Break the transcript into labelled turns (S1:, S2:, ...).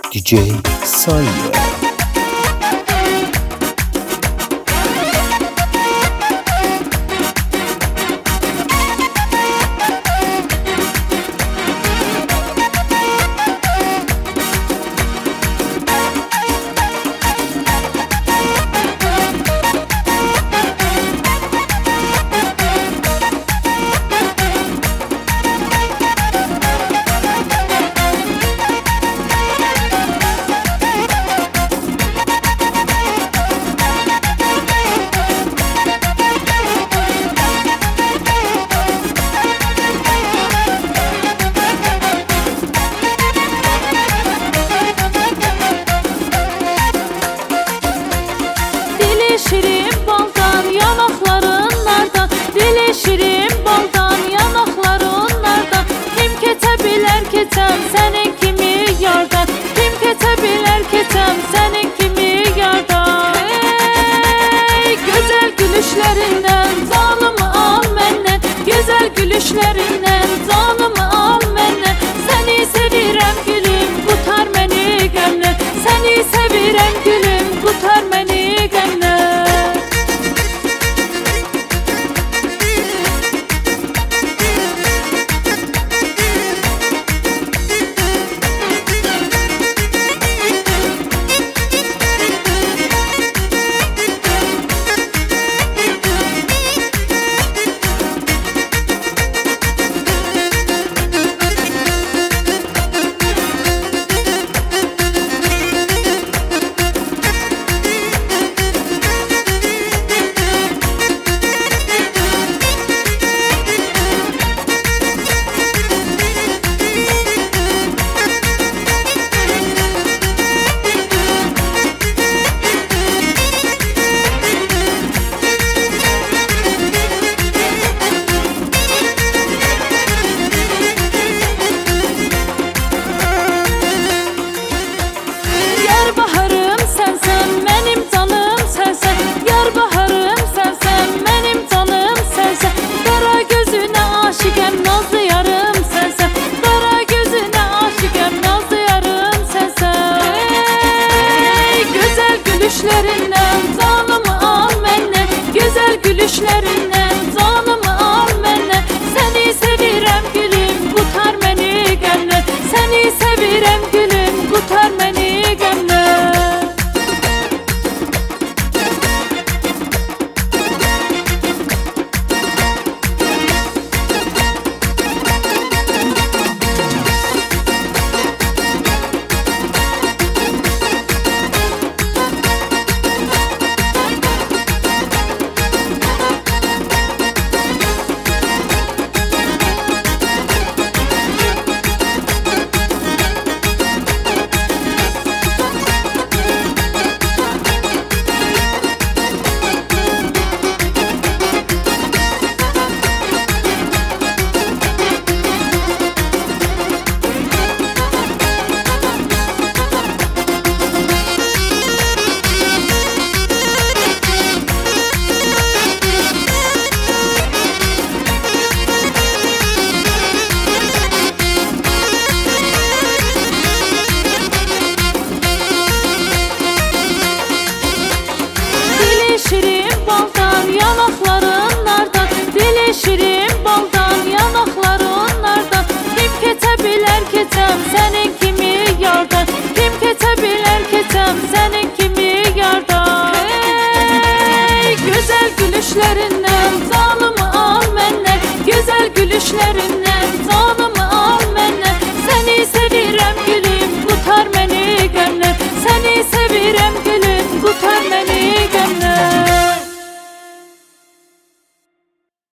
S1: DJ Sayer.
S2: Şirin baldan, yanakların nardan. Dili şirin baldan, yanakların nardan. Kim ketebilir keçem senin kimi yardan. Kim ketebilir keçem senin kimi yardan. Hey, güzel gülüşlerinden canımı al menden. Güzel gülüşlerinden canımı al menden. Seni sevirem gülüm, kurtar beni gömlen. Seni sevirem gülüm, kurtar beni gömlen. Gülüşlerinden canımı al menden. Güzel gülüşlerinden canımı al menden. Seni sevirem gülüm, kurtar beni gömlen. Seni sevirem gülüm, kurtar beni gömlen. Şirin baldan, yanakların nardan. Dili şirin baldan, yanakların nardan. Kim ketebilir keçem senin kimi yardan. Kim ketebilir keçem senin kimi yardan. Hey, güzel gülüşlerinden canımı al menden. Güzel gülüşlerinden